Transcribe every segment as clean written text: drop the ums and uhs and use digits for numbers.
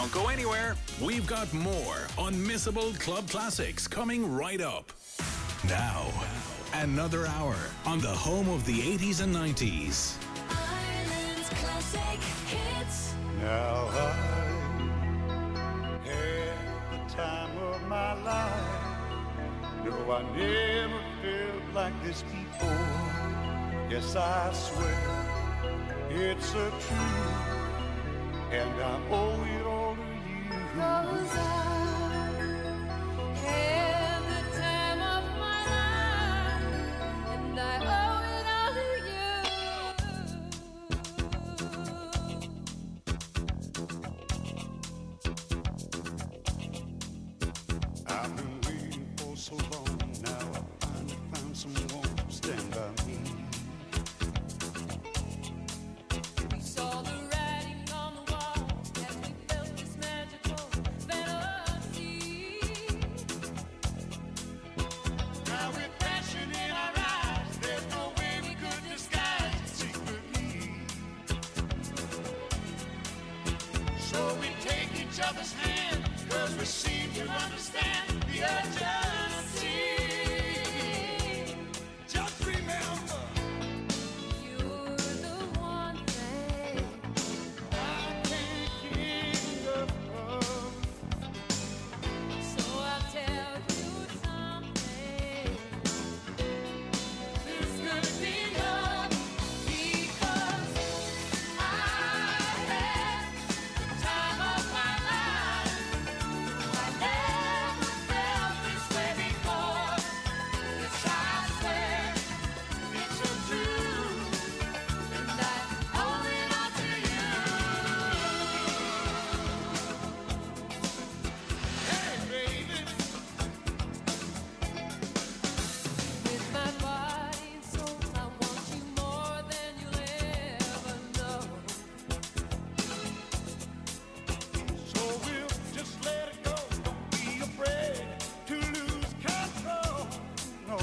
Don't go anywhere. We've got more unmissable club classics coming right up. Now, another hour on the home of the 80s and 90s. Ireland's classic hits. Now I had the time of my life. No, I never felt like this before. Yes, I swear it's a truth, and I owe it all to you. 'Cause I had the time of my life, and I owe it all to you. I've been waiting for so long now. I finally found someone to stand by me. We saw the writing on the wall as we felt this magical fantasy. Now with passion in our eyes, there's no way we could disguise it secretly. So we take each other's hand, 'cause we seem to understand the urgency. Just remember, You're the one thing I can't get enough of. So I'll tell you something. This could be love, Because I had the time of my life. I never felt this way before. Yes, I swear it's a truth. and I owe it all to you. Hey, baby. With my body and soul, I want you more than you'll ever know. So we'll just let it go. Don't be afraid to lose control. No,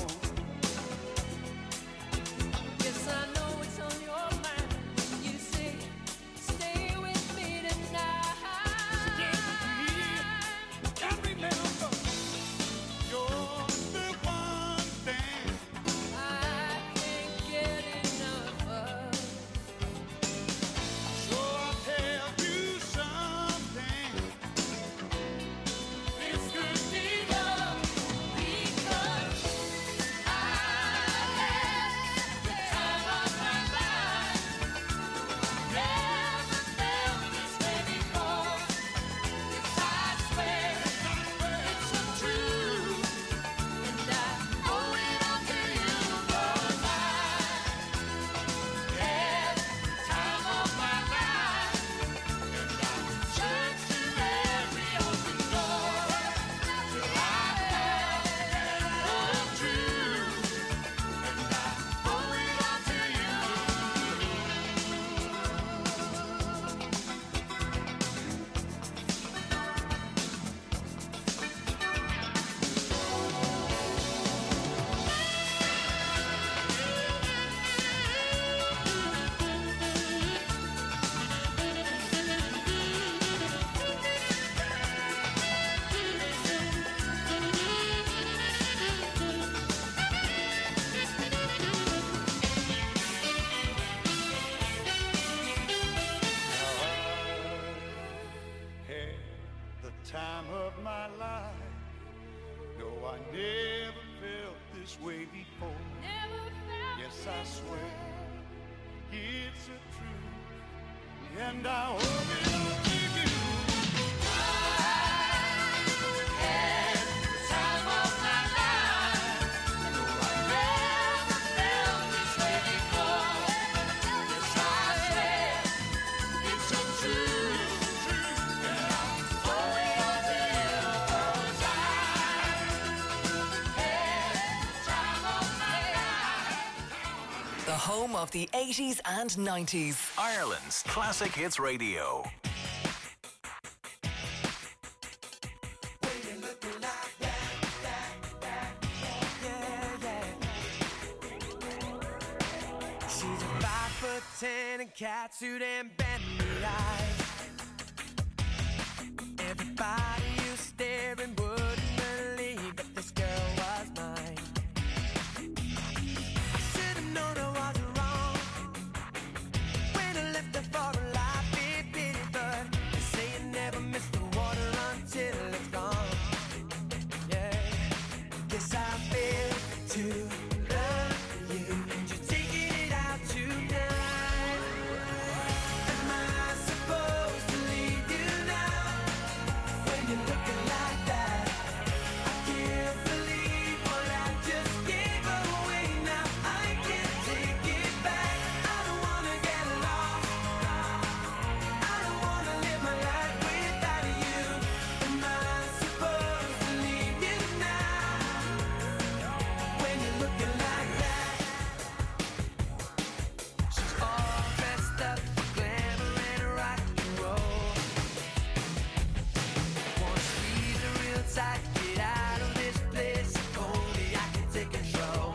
Yes, I know it's on your mind when you say, stay with me tonight. and remember, you're the one thing. I can't get enough of. So I'll tell you something. This could be love. Because I had the time of my life. Never felt this way before. Yes, I swear it's a truth, and I owe it all to you. 'Cause I had the time of my life, and I searched to every open door till I found the truth, and I owe it all to you. Had the time of my life. No, I never felt this way before. Never felt Yes, I this swear. way. It's a truth, and I owe it all to you. Had the time of my life. Never felt this way before. Yes, I swear it's a truth, and I owe it all to you. 'Cause I had the time of my life. The home of the 80s and 90s. Ireland's Classic Hits Radio. She's a 5'10" and catsuit and bendy eyes. Everybody you staring wouldn't believe that this girl was mine. I should have known I wasn't wrong when I left her for a life bit pity, but they say you never miss the water until it's gone. Yeah, guess I failed to love you, and you're taking it out tonight. Am I supposed to leave you now when you're looking like that? I can't believe what I just gave away. Now I can't take it back. I don't wanna get lost. I don't wanna live my life without you. Am I supposed to leave you now when you're looking like that? She's all dressed up for glamour and rock and roll. Wanna squeeze her real tight, get out of this place. If only I can take control.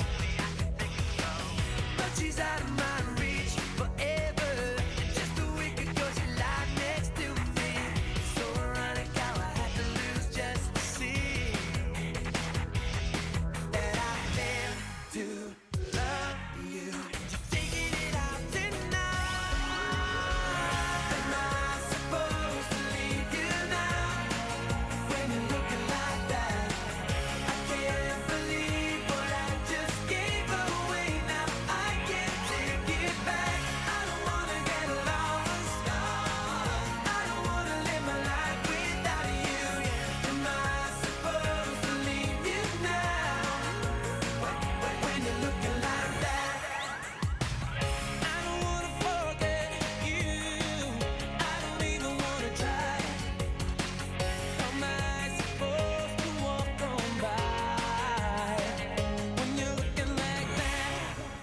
But she's out of my reach forever. Just a week ago she lied next to me. So ironic how I had to lose just to see that I failed to love you. You're taking it out tonight. Am I supposed to leave you now when you're looking like that? I can't believe what I just gave away. Now I can't take it back. I don't wanna get lost. I don't wanna live my life without you. Am I supposed to leave you now when you're looking like that? I don't wanna forget you. I don't even wanna try. Am I supposed to walk on by when you're looking like that?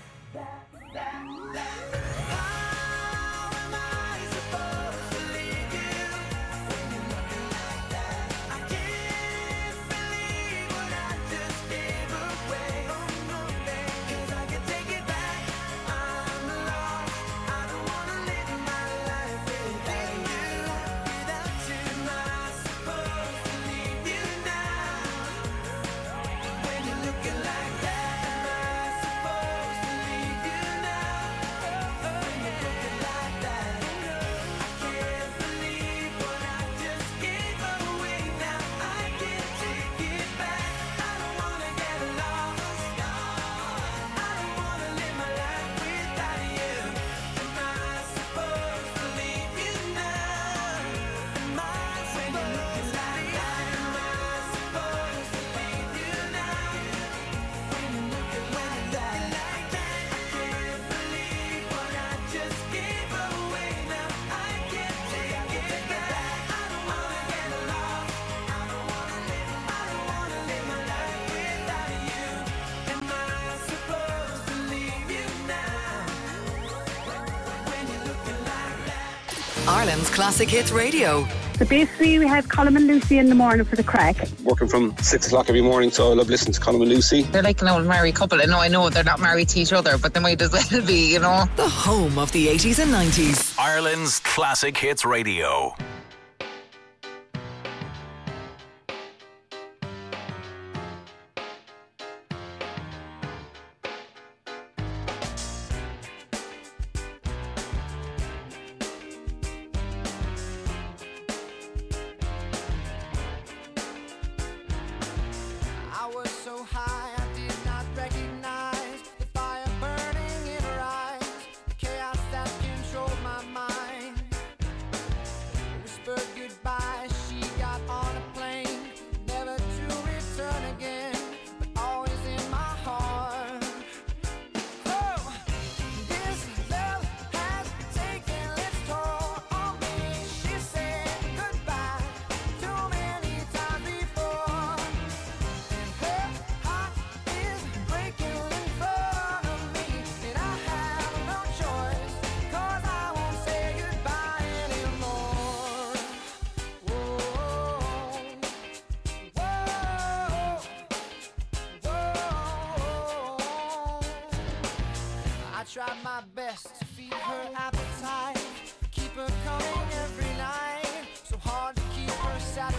How am I supposed to leave you when you're looking like that? I can't believe what I just gave away. Oh no, babe, 'cause I can take it back. I'm lost. I don't wanna live my life without you. Without you, am I supposed to leave you now when you're looking like that? Am I supposed to leave you now when you're looking like that? I can't believe what I just gave away. Now I can't take it back. I don't wanna get lost. I don't wanna live my life without you. Am I supposed to leave you now? Am I when you're looking like that? Am I supposed to leave you now when you're looking like that? I can't believe what I just gave away. Now I can't take it back. I don't wanna get lost. I don't wanna live my life without you. Am I supposed to leave you now when you're looking like that? Ireland's Classic Hits Radio. So basically we have Colm and Lucy in the morning for the crack. Working from 6 o'clock every morning, so I love listening to Colm and Lucy. They're like an old married couple. I know they're not married to each other, but they might as well be, you know. The home of the 80s and 90s. Ireland's Classic Hits Radio. I was so high I did not recognize the fire burning in her eyes, the chaos that controlled my mind. Whispered goodbye, she got on a plane, never to return again, but always in my heart. Oh, this love has taken its toll on me. She said goodbye too many times before. Her heart is breaking in front of me, and I have no choice, 'cause I won't say goodbye anymore. Whoa, whoa, whoa. I tried my best to feed her appetite, keep her coming every night, so hard to keep her satisfied.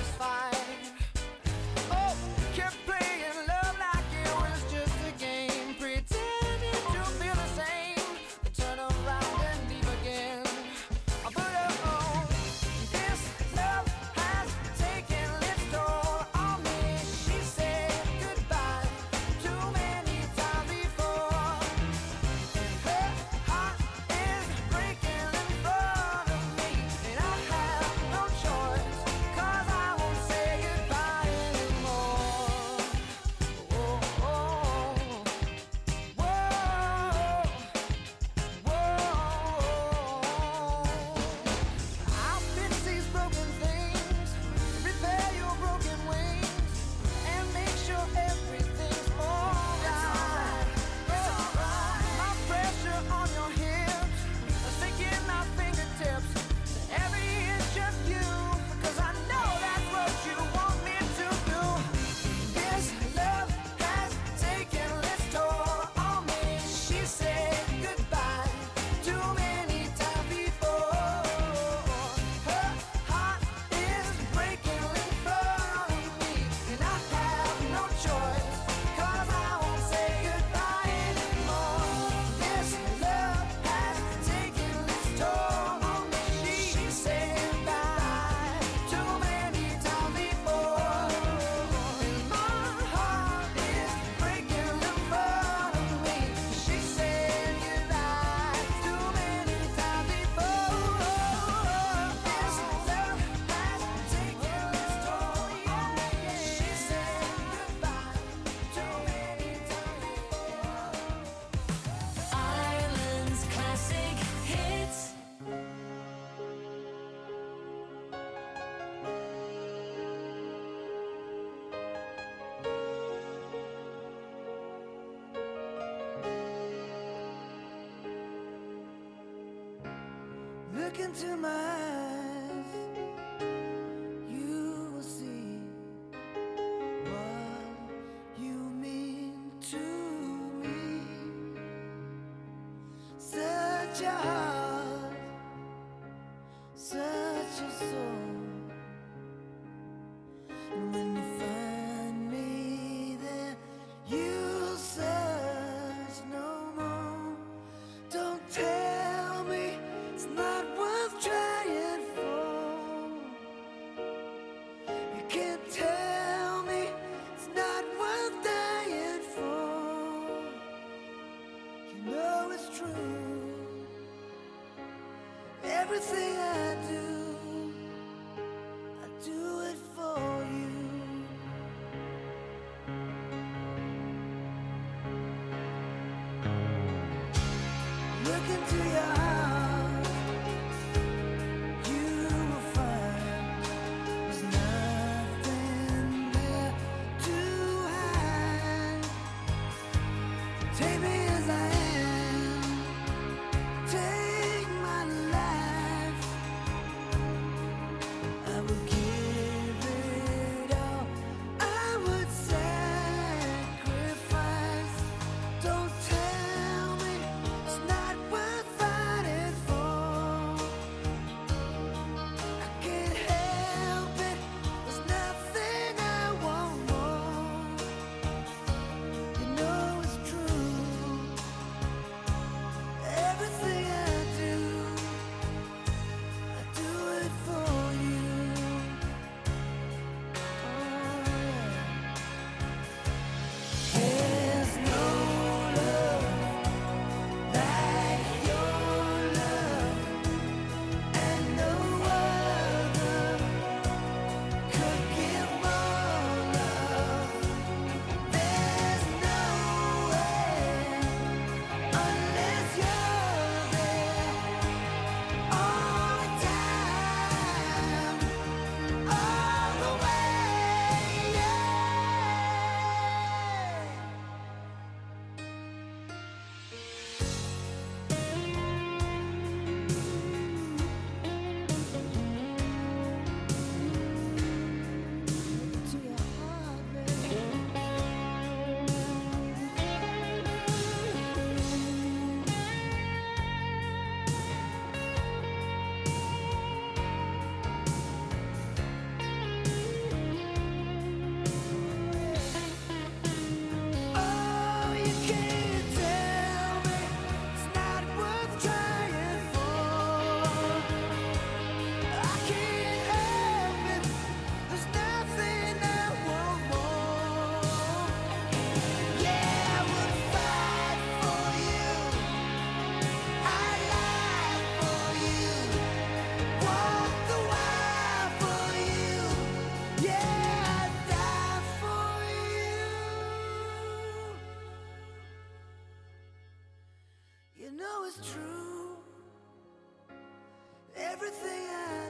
Look into my eyes, you will see what you mean to me. Such a heart, such a soul. And when you find me there, you'll search no more. Don't tell me it's not worth trying for. You can't tell me it's not worth dying for. You know it's true. Everything I do it for you. Look into your heart, you will find there's nothing there to hide. Take me as I am, take my life. I will give it all, I would sacrifice. Don't tell me it's not worth fighting for. I can't help it, there's nothing I want more. You know it's true. Everything I do it for you. There's no love like your love, and no other could give more love. There's no way unless you're there all the time, all the way. Yeah. To your heart, baby. Oh, you can't tell me it's not worth trying for. I can't help it, there's nothing I want more. Yeah, I would fight for you, I'd lie for you, walk the wire for you. Yeah, I'd die for you. You know it's true. Everything I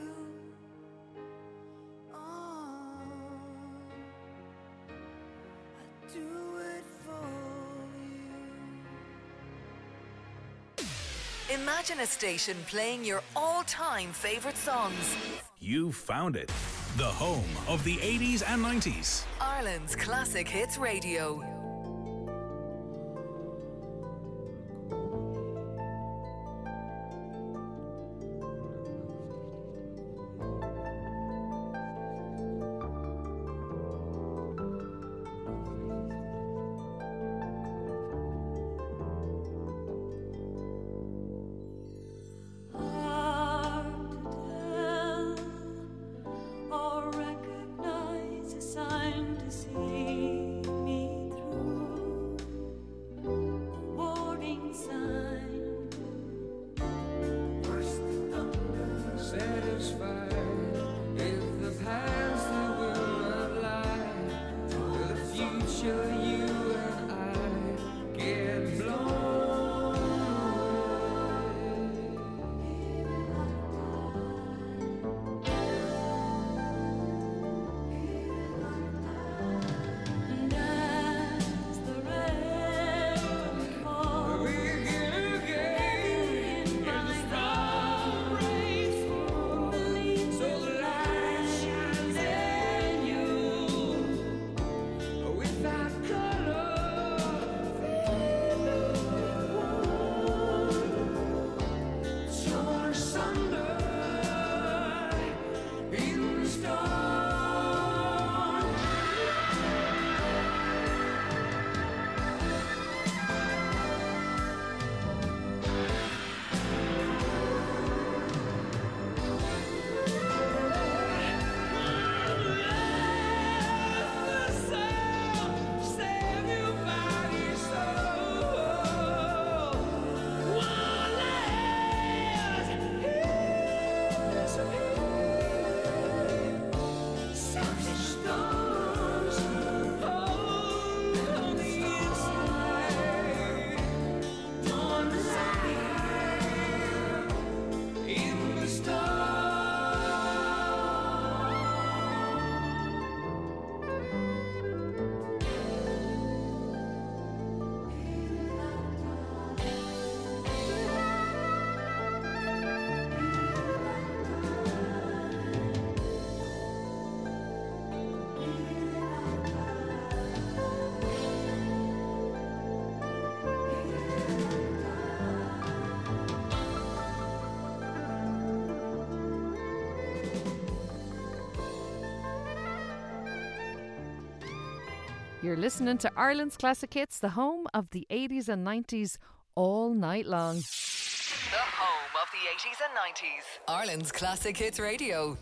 do it for you. Imagine a station playing your all-time favourite songs. You found it. The home of the 80s and 90s. Ireland's Classic Hits Radio. Hard to tell or recognize a sign to see me through. You're listening to Ireland's Classic Hits, the home of the 80s and 90s all night long. The home of the 80s and 90s. Ireland's Classic Hits Radio.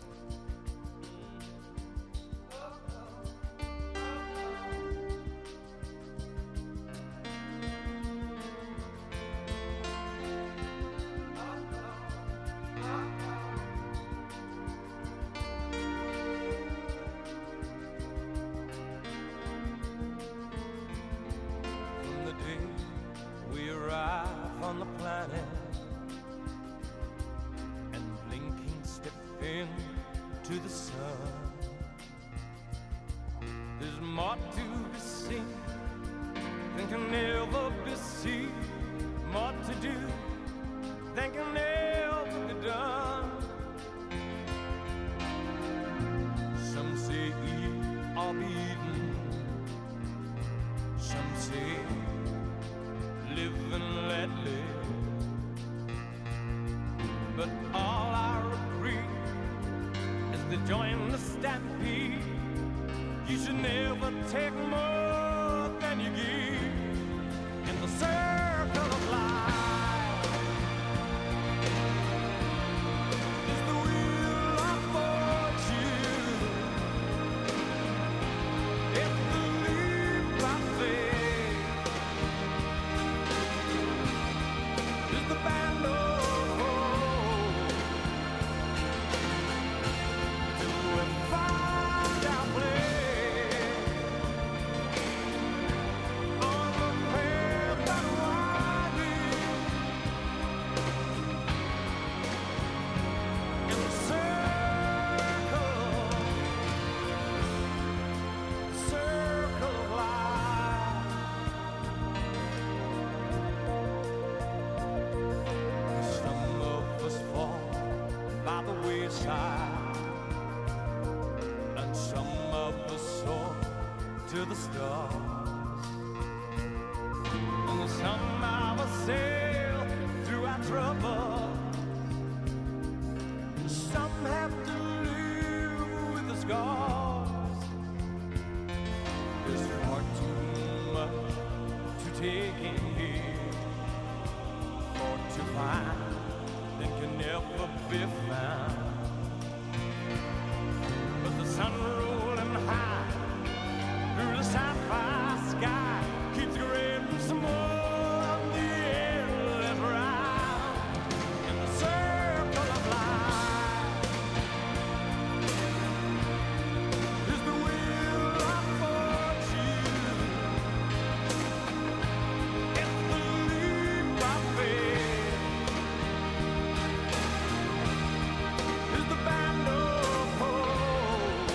From the day we arrive on the planet and blinking step into the sun, there's more to be seen than can never be seen, more to do than can never be done. Some say eat or be eaten, some say live and let live, but all I agree is to join the stampede. You should never take more than you give in the circle of life. Is the wheel of fortune, it's the leap of faith, is the band of hope. Do we find our place on the path that winding in the circle of life? Some of us fall by the wayside, and some of us soar to the stars, and some of us sail through our trouble. Some have to live with the scars. There's far too much to take in here, or to find that can never be found. But the sun rolling high through the sapphire sky keeps grading some more of the endless round in the circle of life. Is the wheel of fortune, it's the leap of faith, is the band of hope.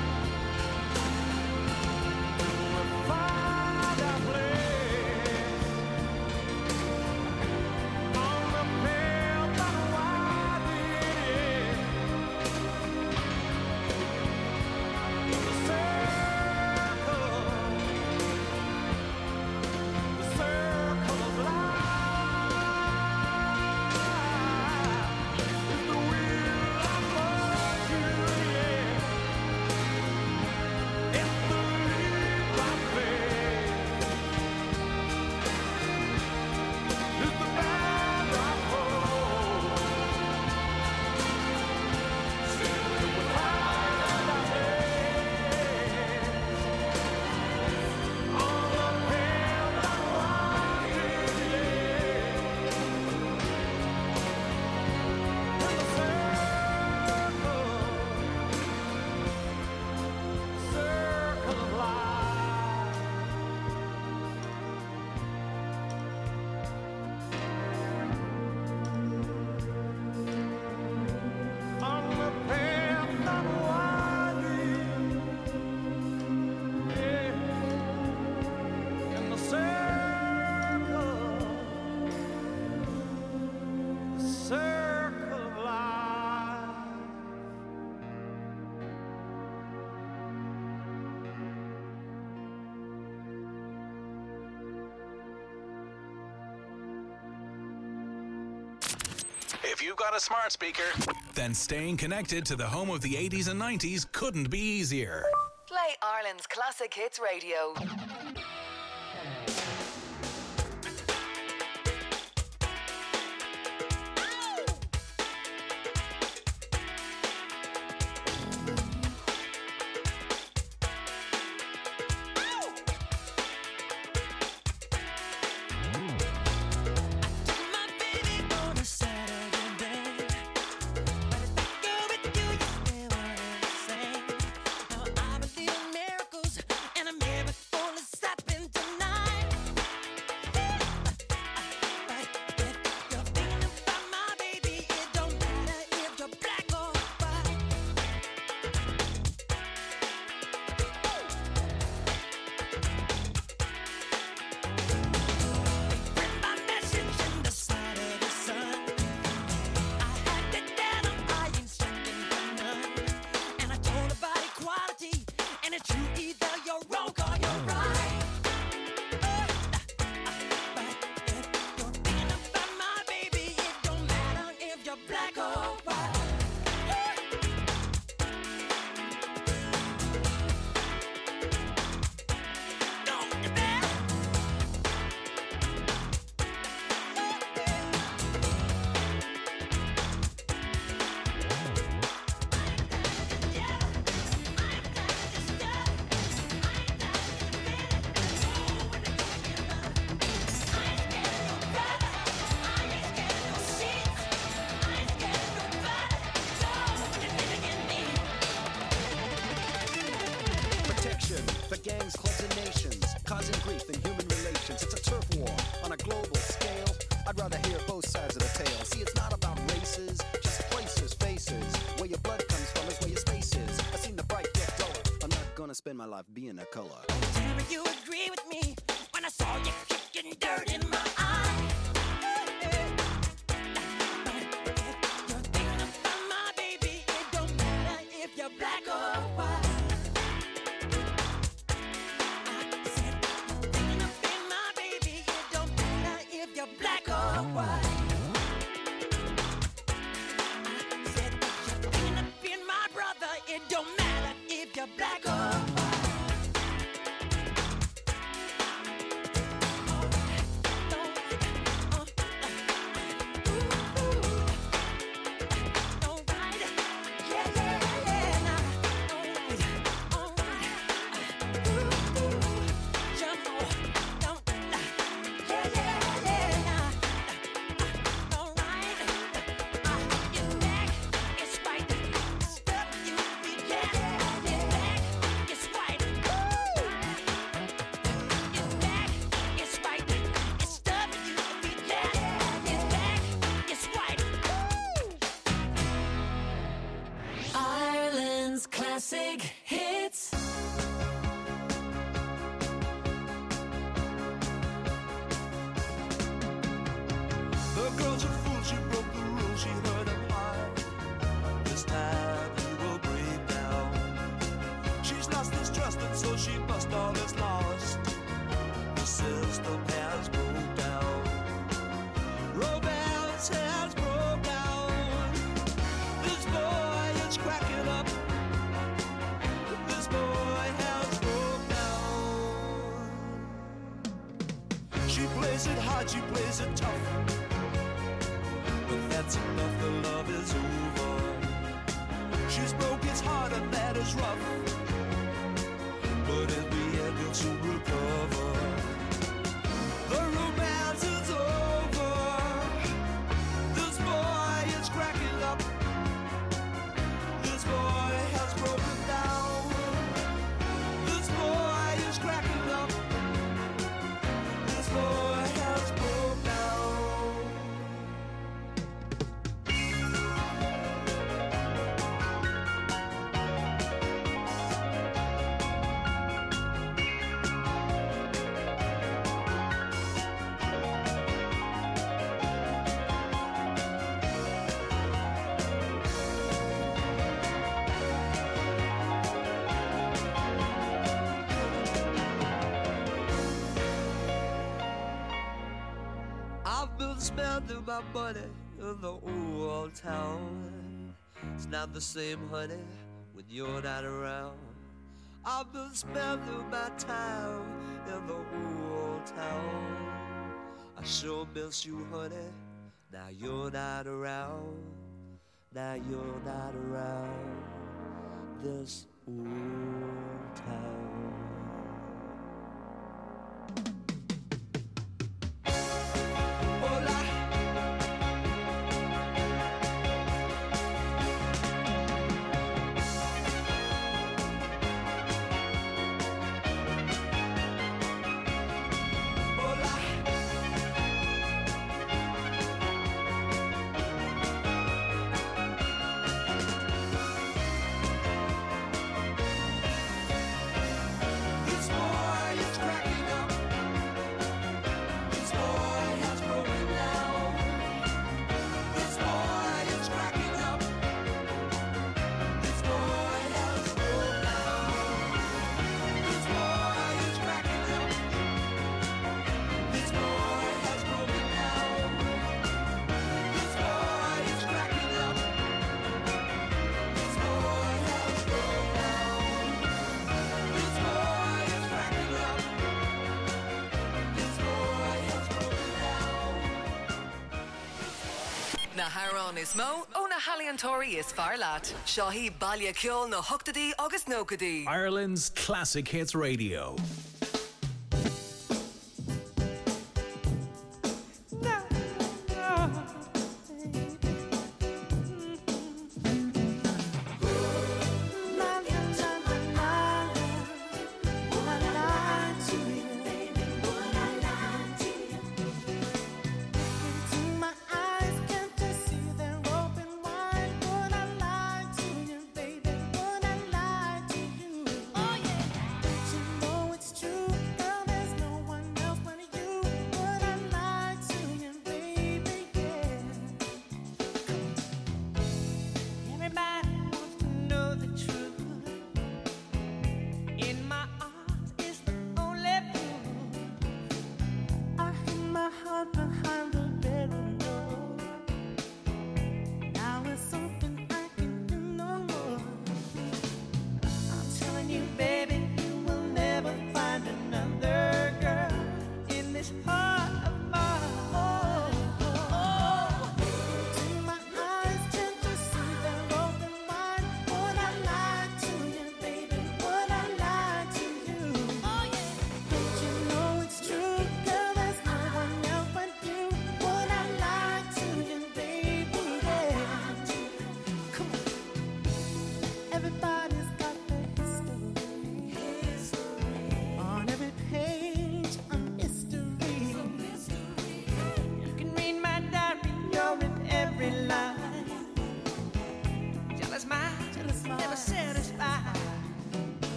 We find our place on the path that winding in the circle of life. Is the wheel of fortune, yeah. It's the leap of faith, is the band of hope. Do we find our place on the path that winding, yeah. In the circle of life. On the path that winding, yeah. In the circle of life. If you've got a smart speaker, then staying connected to the home of the 80s and 90s couldn't be easier. Play Play Ireland's Classic Hits Radio. Spend my life being a color. Tell me you agree with me when I saw you kicking dirt in my eye. You're thinking about my baby. It don't matter if you're black or white. I said you're thinking about my baby. It don't matter if you're black or white. I said you're thinking about my brother. It don't matter if you're black or white. Classic hits. The girl's a fool, she broke the rules, she heard him high. This time he will break down. She's lost his trust and so she must all is lost. The system has broke down. Romance has broke down. This boy is cracking up. This boy has broke down. She plays it hard, she plays it tough. But that's enough, the love is over. She's broke his heart and that is rough. But in the end he'll soon recover. The romance is over. This boy is cracking up. This boy has broken down. This boy is cracking up. This boy has broken down. I've been spending my money in the old town. It's not the same, honey, when you're not around. I've been spending my time in the whole town. I sure miss you, honey. Now you're not around. Now you're not around this old town. Hola. Na Haran is Mo, ó na Haliantori is Farlat. Shahi Balya Kjol na Huktadi August Nokadi. Ireland's Classic Hits Radio.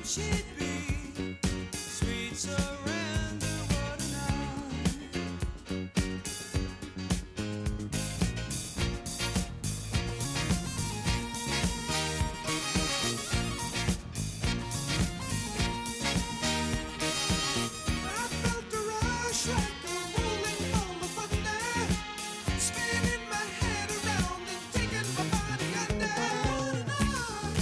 she'd be. Sweet surrender, what a night. I felt the rush like a rolling ball of thunder, spinning my head around and taking my body under.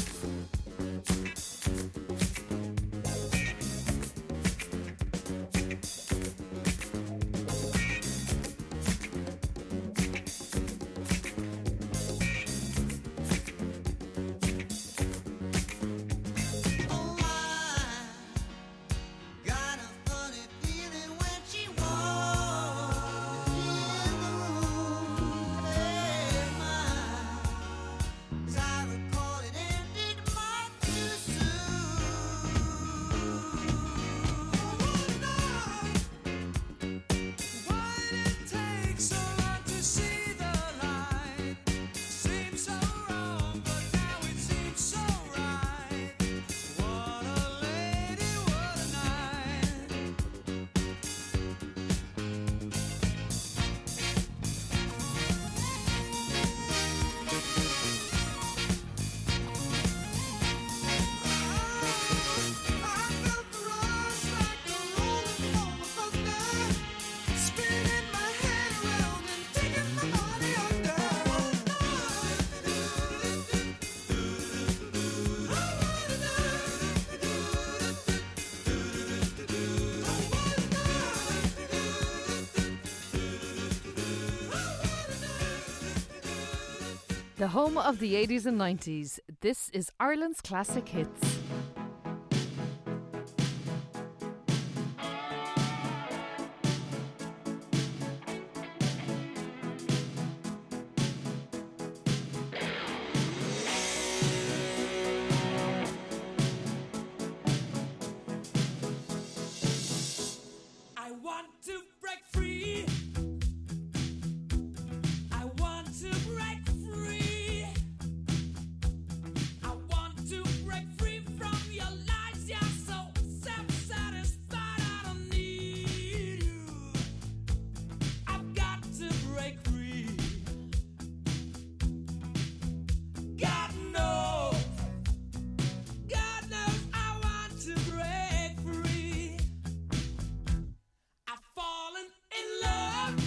Oh my, got a funny feeling when she walked in the room. Hey, my, as I recall, it ended much too soon. Why did it take so long to see the light? Seems so wrong, but now it seems so right. What a lady, what a night. I felt the rush like a rolling ball of thunder, spinning my head around and taking my body under. The home of the 80s and 90s. This is Ireland's classic hits. I want to break free. I want to break free. I want to break free from your lies. You're so self-satisfied. I don't need you. I've got to break free. God knows I want to break free. I've fallen in love.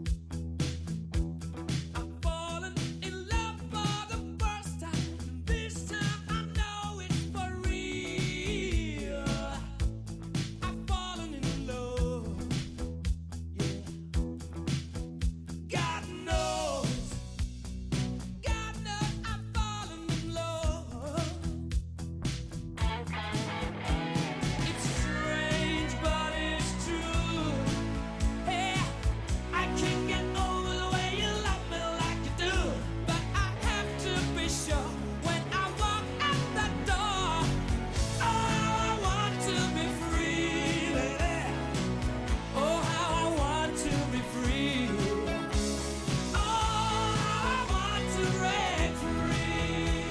I've fallen in love for the first time. And this time I know it's for real. I've fallen in love. Yeah. God knows I've fallen in love. It's strange, but it's true. Hey, I can't get over the way you love me like you do. But I have to be sure when I walk out the door. Oh, how I want to be free, lady. Oh, how I want to be free. Oh, how I want to break free.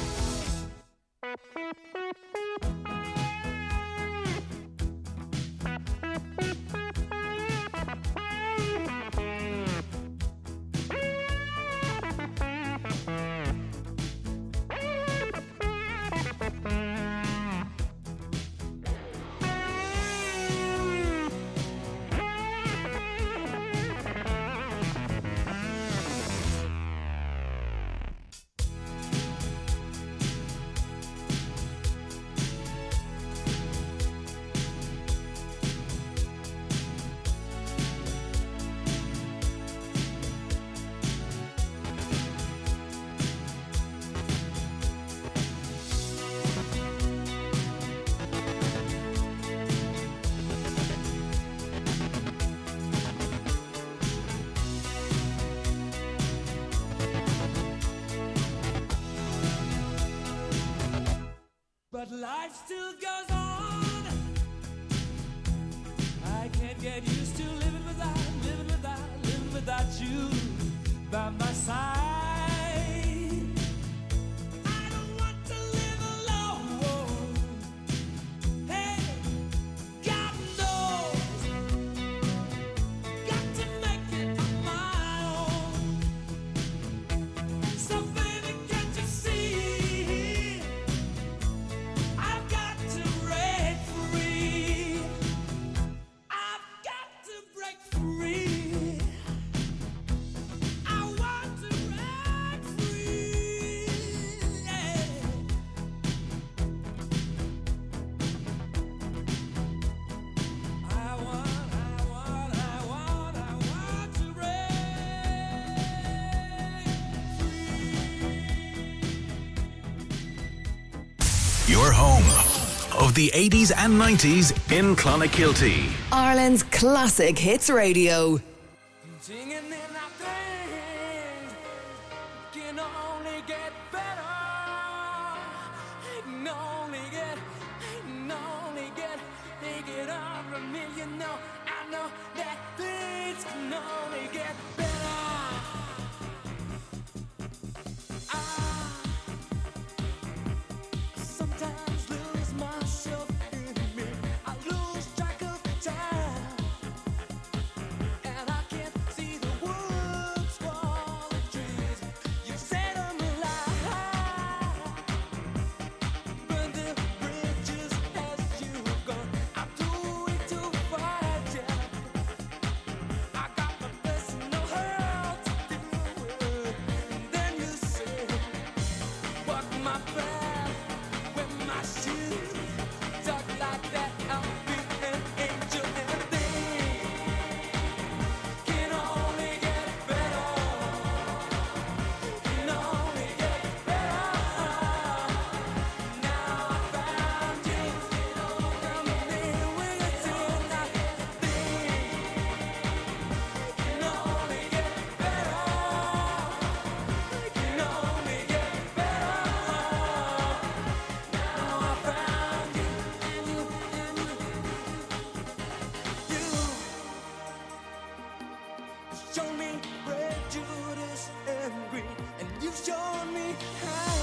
But life still goes on. I can't get used to living without you by my side. I don't want to live alone. your home of the 80s and 90s in Clonakilty. Ireland's classic hits radio. Singing in our things can only get better. It can only get, take it all from me, you know. I know that things can only get better. I sometimes lose myself in me. I lose track of time. And I can't see the woods for the trees. You set 'em alive, burn the bridges as you've gone. I'm too weak to fight ya. I got my personal hell to deal with. And then you say, walk my path with my shoes. Talk like that, I'll be an angel and things can only get better. Can only get better. Now I found you. Come in with a tune like things can only get better. Can only get better. Now I found you and you. Show me prejudice and greed, and you've shown me how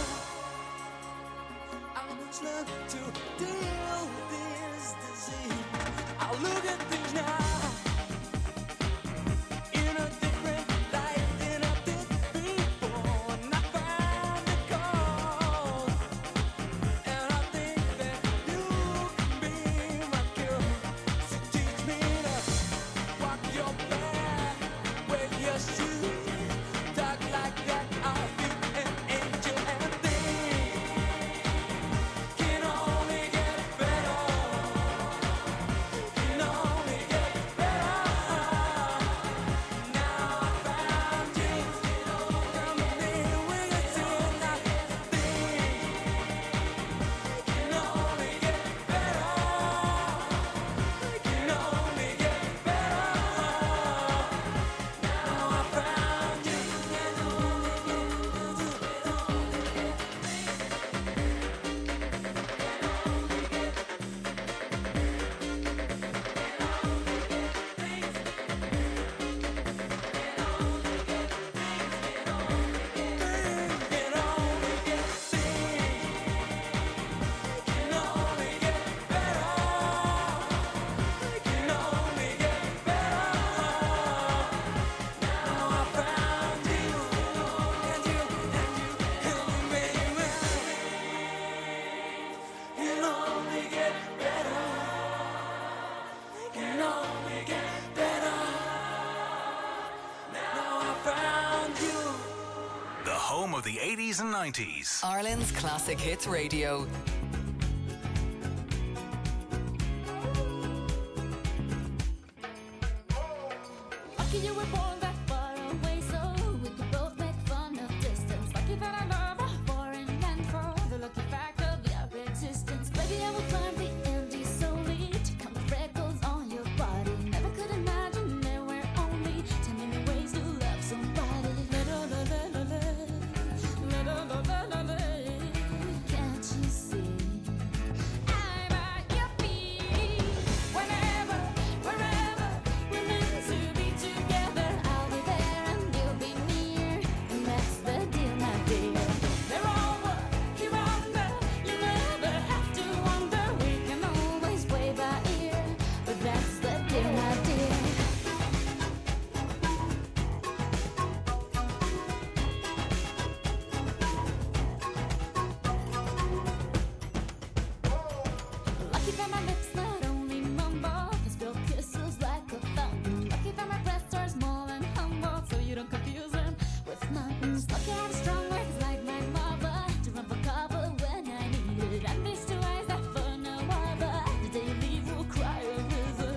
I must learn to deal with this disease. I'll look at things now in a different light than I did before, and I found the cause. And I think that you can be my cure. So teach me to walk your path, wear your shoes, talk like that. I'll be an angel and things can only get better. Can only get better. Now I found you. Come in with a tune like things can only get better. Can only get better. Now I found you. Can only get can only get better. Can only get better. Now I found you, and you made me. Can only get better. Can only get better. Now I found you. The home of the 80s and 90s. Ireland's classic hits radio. Lucky you were born that far away, so we could both make fun of distance. Lucky that I love a foreign land for the lucky fact of your existence. Baby, I will climb the Andes solely to count the freckles on your body. Never could imagine there were only 10 million ways to love somebody. Can't you see? I'm at your feet. Whenever, wherever we're meant to be together, I'll be there and you'll be near. And that's the deal, my dear. They're over, you're under. You never have to wonder. We can always play by ear. But that's the deal, my dear. Lucky that my lips not only mumble, they spill kisses like a fountain. Lucky that my breasts are small and humble, so you don't confuse them with mountains. Lucky I have strong words like my mother to run for cover when I need it. And these two eyes that for no other, the day you leave will cry a river.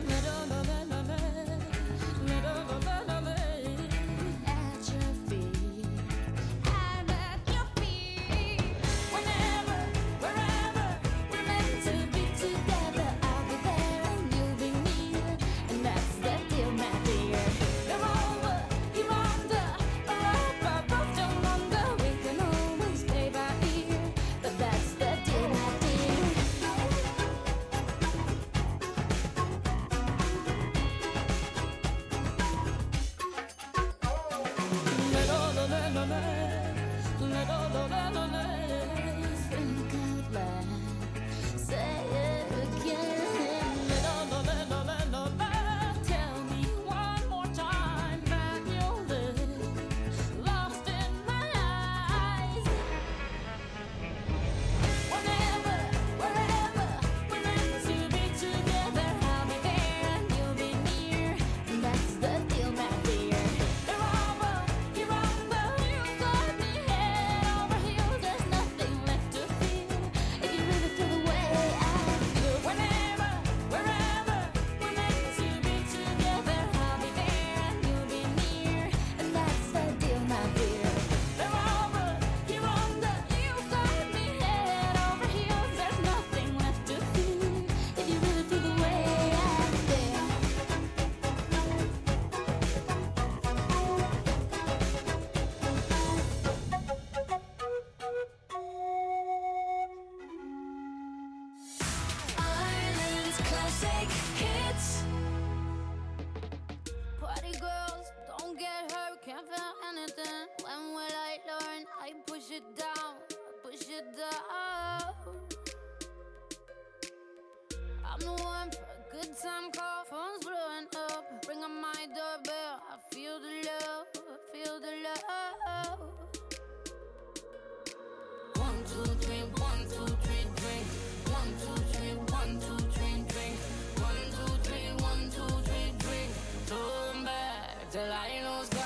At your feet, I'm at your feet. Whenever, wherever classic hits. Party girls, don't get hurt, can't feel anything. When will I learn? I push it down, push it down. I'm the one for a good time call, phone's blowing up. Ring on my doorbell, I feel the love, feel the love. 1, 2, 3, 1, 2, 3, drink. 1, 2, 3, 1, 2, 3, drink. 1, 2, 3, 1, 2, 3, drink. Turn back till I lose God.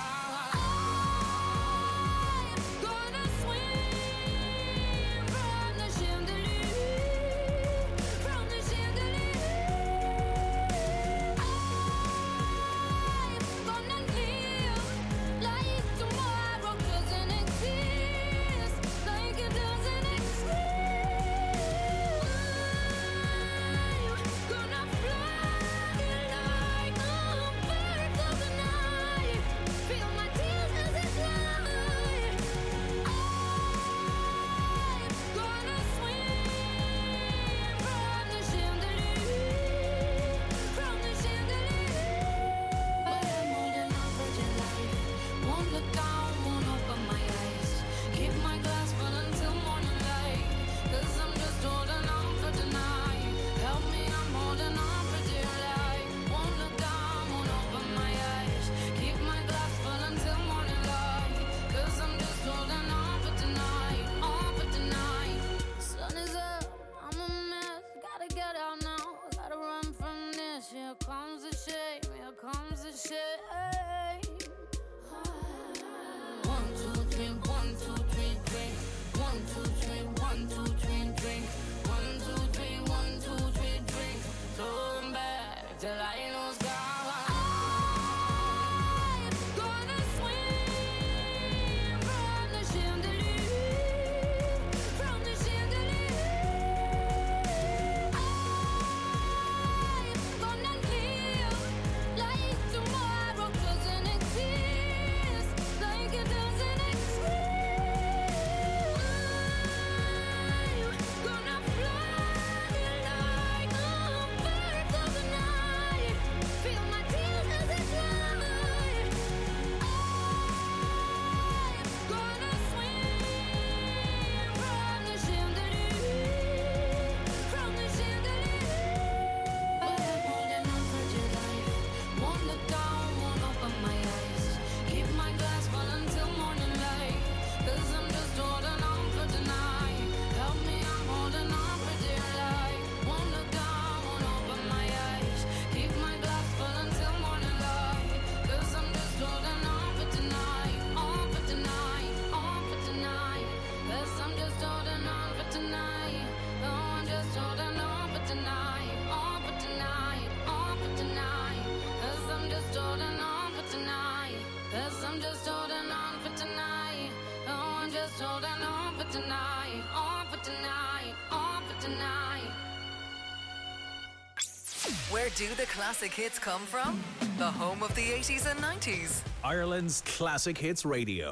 Gonna swim from the chandelier, from the chandelier. I'm gonna live like tomorrow doesn't exist, like it doesn't exist. Gonna fly like a bird of the night, feel my tears as they fly. Gonna swim from the chandelier, from the chandelier. But I'm holding on for your life. Won't look down, won't open my eyes. Keep my glass full until morning light. 'Cause I'm just holding on for tonight. Help me, I'm holding on for dear life. Won't look down, won't open my eyes. Keep my glass full until morning light. 'Cause I'm just holding on for tonight. On for tonight. Sun is up, I'm a mess. Gotta get out now. Gotta run from this. Here comes the shame. Here comes the shame. 1, 2, 3, 1, 2, 3, drink. 1, 2, 3, 1, 2, 3, drink. 1, 2, 3, 1, 2, 3, drink. Turn back till I lose God. Gonna swim from the chandelier, from the chandelier. Gonna live like tomorrow doesn't exist, like it doesn't exist. Gonna fly like a bird of the night, feel my tears as they fly. Gonna swim from the chandelier, from the chandelier. But I'm holding on for dear life. Won't look down, won't open my eyes. Keep my glass full until morning light. 'Cause I'm just holding on for tonight. Help me, I'm holding on for dear life. Won't look down, won't open my eyes. Keep my glass full until morning light. 'Cause I'm just holding on for tonight. On for tonight, on for tonight. 'Cause I'm just holding on for tonight. Oh, I'm just holding on for tonight. On for tonight, on for tonight. 'Cause I'm just holding on for tonight. 'Cause I'm just holding on for tonight. Oh, I'm just holding on for tonight. On for tonight, on for tonight. Where do the classic hits come from? The home of the 80s and 90s. Ireland's Classic Hits Radio.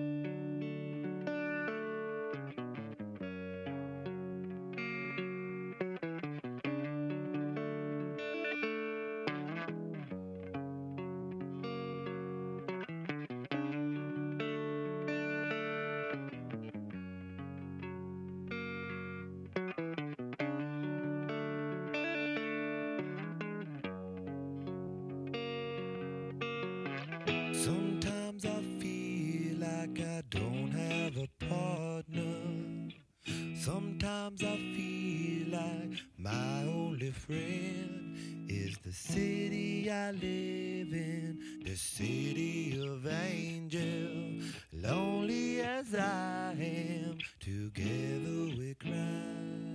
Sometimes I feel like I don't have a partner. Sometimes I feel like my only friend is the city I live in, the city of angels. Lonely as I am, together we cry.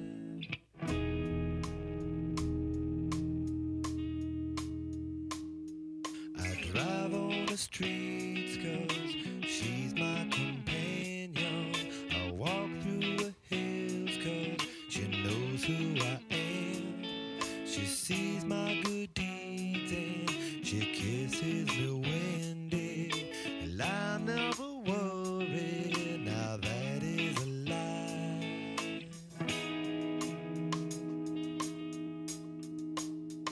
I drive on the streets 'cause she's my companion. I walk through the hills 'cause she knows who I am. She sees my good deeds and she kisses me when day. And I never worry, now that is a lie.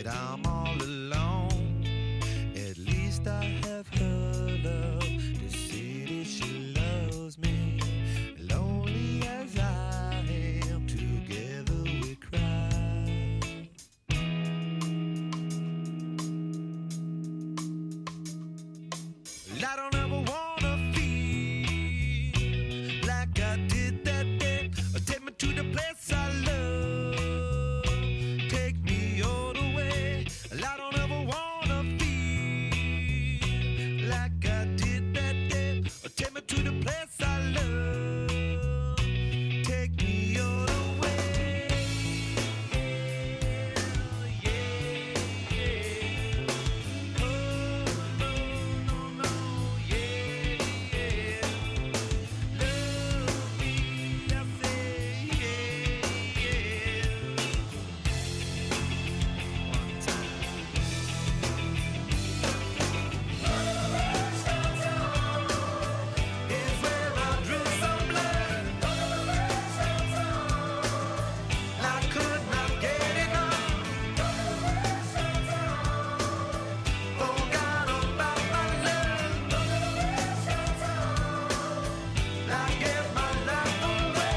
that I'm all alone. At least I have her love to see that she loves me. Lonely as I am, together we cry. I don't ever wanna feel like I did that day. Take me to the place I love. Take me all the way. I don't ever wanna feel like I did that day. Take me to the place I love. Take me all the way. Yeah, yeah. Oh, no, no, no, yeah, yeah. Love me, I say, yeah, yeah. One time. Is where I drew some blood. I could not get enough. Forgot about my love. I gave my life away.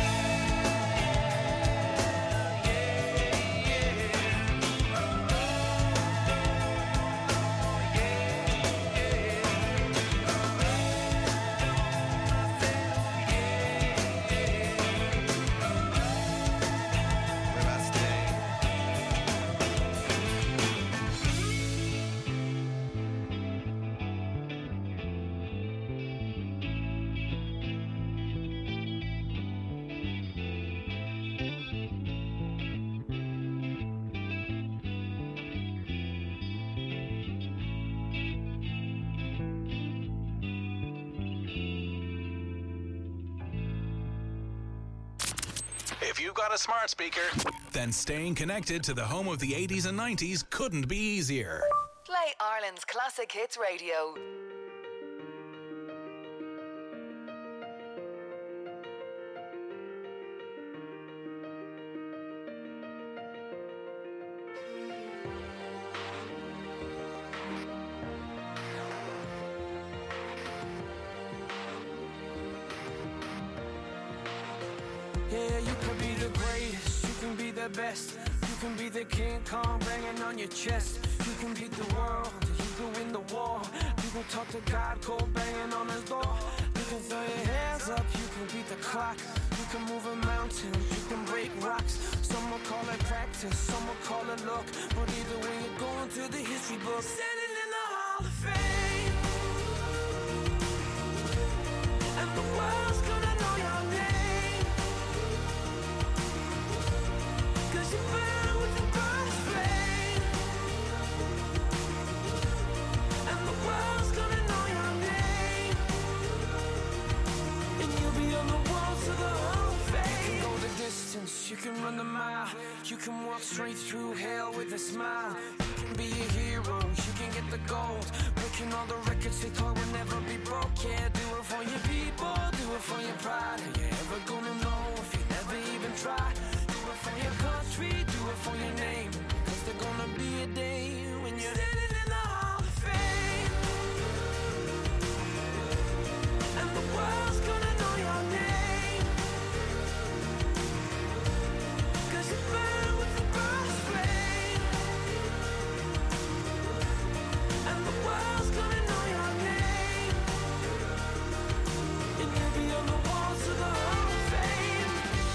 Where I stay. If you've got a smart speaker, then staying connected to the home of the 80s and 90s couldn't be easier. Play Ireland's classic hits radio. Yeah, you can be the greatest, you can be the best. You can be the King Kong banging on your chest. You can beat the world, you can win the war. You can talk to God, cold banging on his door. You can throw your hands up, you can beat the clock. You can move a mountain, you can break rocks. Some will call it practice, some will call it luck. But either way, you're going to the history book. Standing in the Hall of Fame. And the world's gonna know your name. 'Cause you burn with the burning flame. And the world's gonna know your name. And you'll be on the walls of the Hall of Fame. You can go the distance, you can run the mile. You can walk straight through hell with a smile. You can be a hero, you can get the gold. Breaking all the records they thought would never be broke. Yeah, do it for your people, do it for your pride. Are you ever gonna know if you never even try? Do it for your country, do it for your name. 'Cause there's gonna be a day when you're standing in the Hall of Fame. And the world's gonna know your name. 'Cause you burn with the burning flame. And the world's gonna know your name. And you'll be on the walls of the Hall of Fame.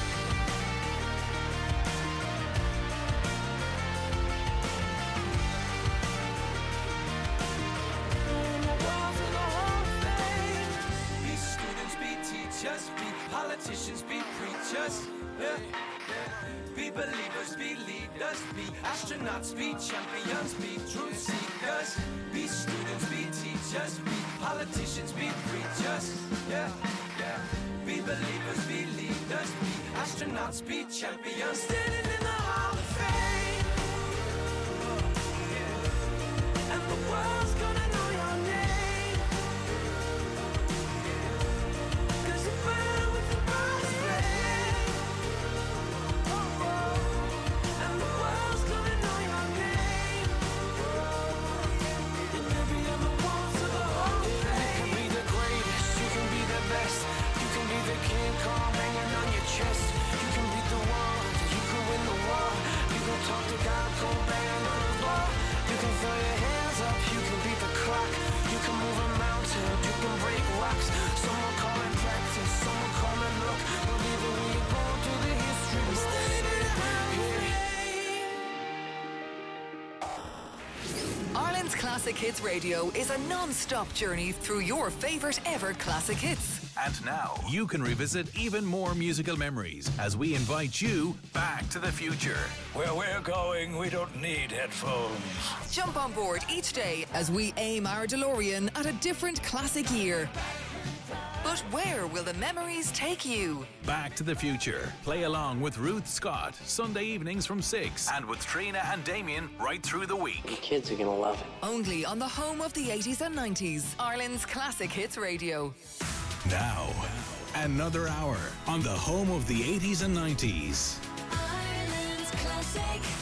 On the walls of the Hall of Fame. Be students, be teachers, be politicians, be preachers. Yeah. Be believers, be leaders, be astronauts, be champions, be truth seekers. Be students, be teachers, be politicians, be preachers. Yeah, yeah. Be believers, be leaders, be astronauts, be champions. Standing in the Hall of Fame. And the world's gonna know your name. 'Cause you burn with the burning flame. And the world's gonna know your name. Ireland's Classic Hits Radio is a non-stop journey through your favourite ever classic hits. And now you can revisit even more musical memories as we invite you back to the future. Where we're going, we don't need headphones. Jump on board each day as we aim our DeLorean at a different classic year. But where will the memories take you? Back to the Future. Play along with Ruth Scott, Sunday evenings from 6, and with Trina and Damien right through the week. The kids are going to love it. Only on the home of the 80s and 90s, Ireland's Classic Hits Radio. Now, another hour on the home of the 80s and 90s. Ireland's Classic